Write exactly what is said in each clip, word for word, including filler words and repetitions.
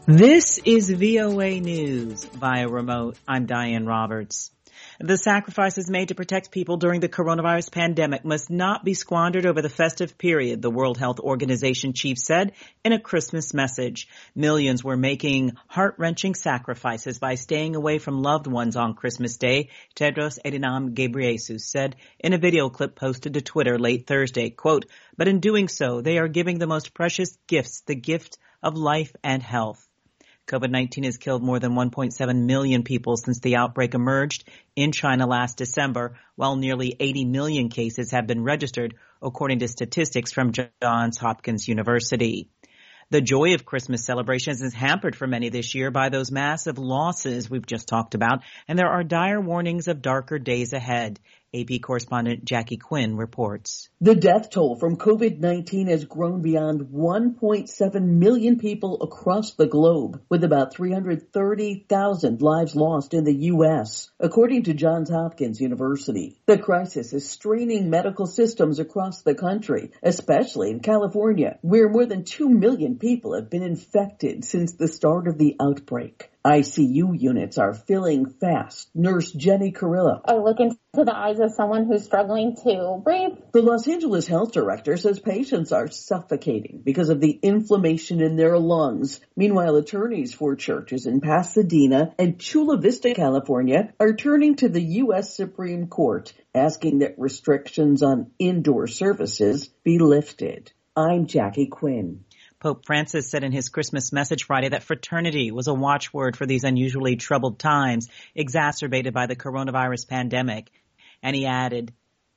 This is V O A News via remote. I'm Diane Roberts. The sacrifices made to protect people during the coronavirus pandemic must not be squandered over the festive period, the World Health Organization chief said in a Christmas message. Millions were making heart-wrenching sacrifices by staying away from loved ones on Christmas Day, Tedros Adhanom Ghebreyesus said in a video clip posted to Twitter late Thursday, quote, "But in doing so, they are giving the most precious gifts, the gift of life and health." COVID nineteen has killed more than one point seven million people since the outbreak emerged in China last December, while nearly eighty million cases have been registered, according to statistics from Johns Hopkins University. The joy of Christmas celebrations is hampered for many this year by those massive losses we've just talked about, and there are dire warnings of darker days ahead. A P correspondent Jackie Quinn reports. The death toll from COVID nineteen has grown beyond one point seven million people across the globe, with about three hundred thirty thousand lives lost in the U S, according to Johns Hopkins University. The crisis is straining medical systems across the country, especially in California, where more than two million people have been infected since the start of the outbreak. I C U units are filling fast. Nurse Jenny Carrillo. I look into the eyes of someone who's struggling to breathe. The Los Angeles health director says patients are suffocating because of the inflammation in their lungs. Meanwhile, attorneys for churches in Pasadena and Chula Vista, California, are turning to the U S Supreme Court, asking that restrictions on indoor services be lifted. I'm Jackie Quinn. Pope Francis said in his Christmas message Friday that fraternity was a watchword for these unusually troubled times, exacerbated by the coronavirus pandemic. And he added,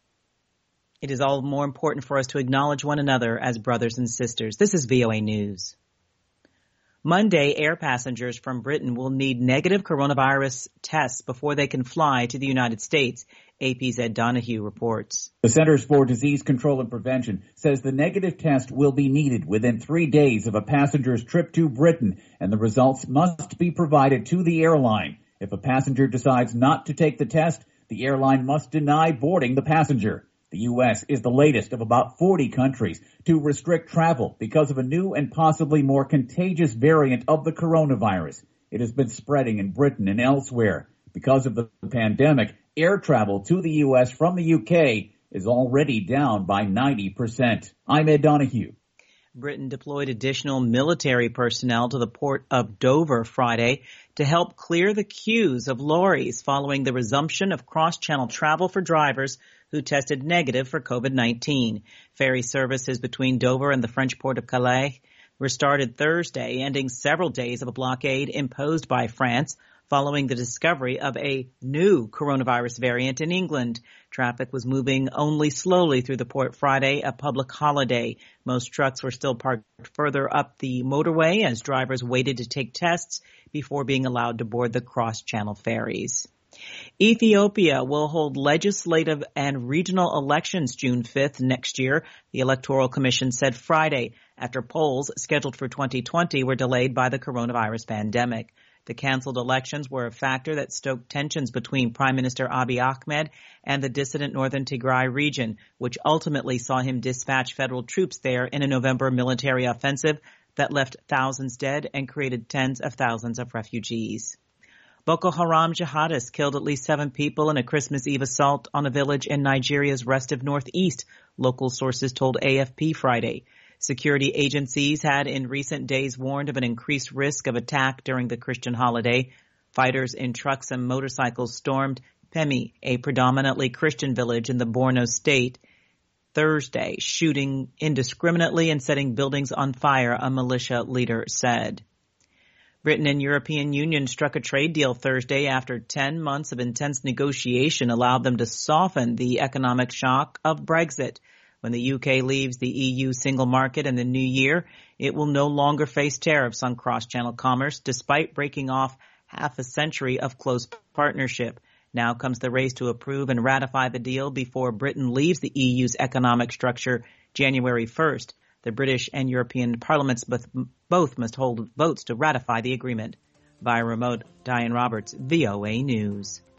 "It is all more important for us to acknowledge one another as brothers and sisters." This is V O A News. Monday, air passengers from Britain will need negative coronavirus tests before they can fly to the United States. A P's Ed Donahue reports. The Centers for Disease Control and Prevention says the negative test will be needed within three days of a passenger's trip to Britain, and the results must be provided to the airline. If a passenger decides not to take the test, the airline must deny boarding the passenger. The U S is the latest of about forty countries to restrict travel because of a new and possibly more contagious variant of the coronavirus. It has been spreading in Britain and elsewhere. Because of the pandemic, air travel to the U S from the U K is already down by ninety percent. I'm Ed Donahue. Britain deployed additional military personnel to the port of Dover Friday to help clear the queues of lorries following the resumption of cross-channel travel for drivers who tested negative for COVID nineteen. Ferry services between Dover and the French port of Calais were started Thursday, ending several days of a blockade imposed by France following the discovery of a new coronavirus variant in England. Traffic was moving only slowly through the port Friday, a public holiday. Most trucks were still parked further up the motorway as drivers waited to take tests before being allowed to board the cross-channel ferries. Ethiopia will hold legislative and regional elections June fifth next year, the Electoral Commission said Friday, after polls scheduled for twenty twenty were delayed by the coronavirus pandemic. The canceled elections were a factor that stoked tensions between Prime Minister Abiy Ahmed and the dissident northern Tigray region, which ultimately saw him dispatch federal troops there in a November military offensive that left thousands dead and created tens of thousands of refugees. Boko Haram jihadists killed at least seven people in a Christmas Eve assault on a village in Nigeria's restive northeast, local sources told A F P Friday. Security agencies had in recent days warned of an increased risk of attack during the Christian holiday. Fighters in trucks and motorcycles stormed Pemi, a predominantly Christian village in the Borno state, Thursday, shooting indiscriminately and setting buildings on fire, a militia leader said. Britain and European Union struck a trade deal Thursday after ten months of intense negotiation allowed them to soften the economic shock of Brexit. When the U K leaves the E U single market in the new year, it will no longer face tariffs on cross-channel commerce, despite breaking off half a century of close partnership. Now comes the race to approve and ratify the deal before Britain leaves the E U's economic structure January first. The British and European parliaments both must hold votes to ratify the agreement. Via remote, Diane Roberts, V O A News.